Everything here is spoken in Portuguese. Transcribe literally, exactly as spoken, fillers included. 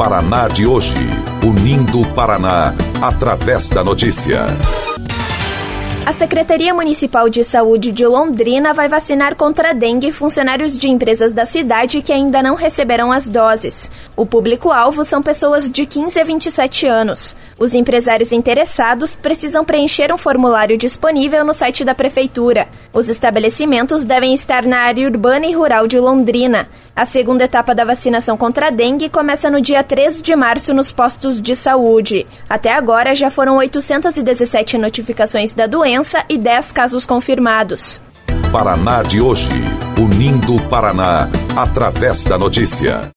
Paraná de hoje, unindo o Paraná através da notícia. A Secretaria Municipal de Saúde de Londrina vai vacinar contra a dengue funcionários de empresas da cidade que ainda não receberam as doses. O público-alvo são pessoas de quinze a vinte e sete anos. Os empresários interessados precisam preencher um formulário disponível no site da Prefeitura. Os estabelecimentos devem estar na área urbana e rural de Londrina. A segunda etapa da vacinação contra a dengue começa no dia três de março nos postos de saúde. Até agora já foram oitocentas e dezessete notificações da doença e dez casos confirmados. Paraná de hoje, unindo o Paraná através da notícia.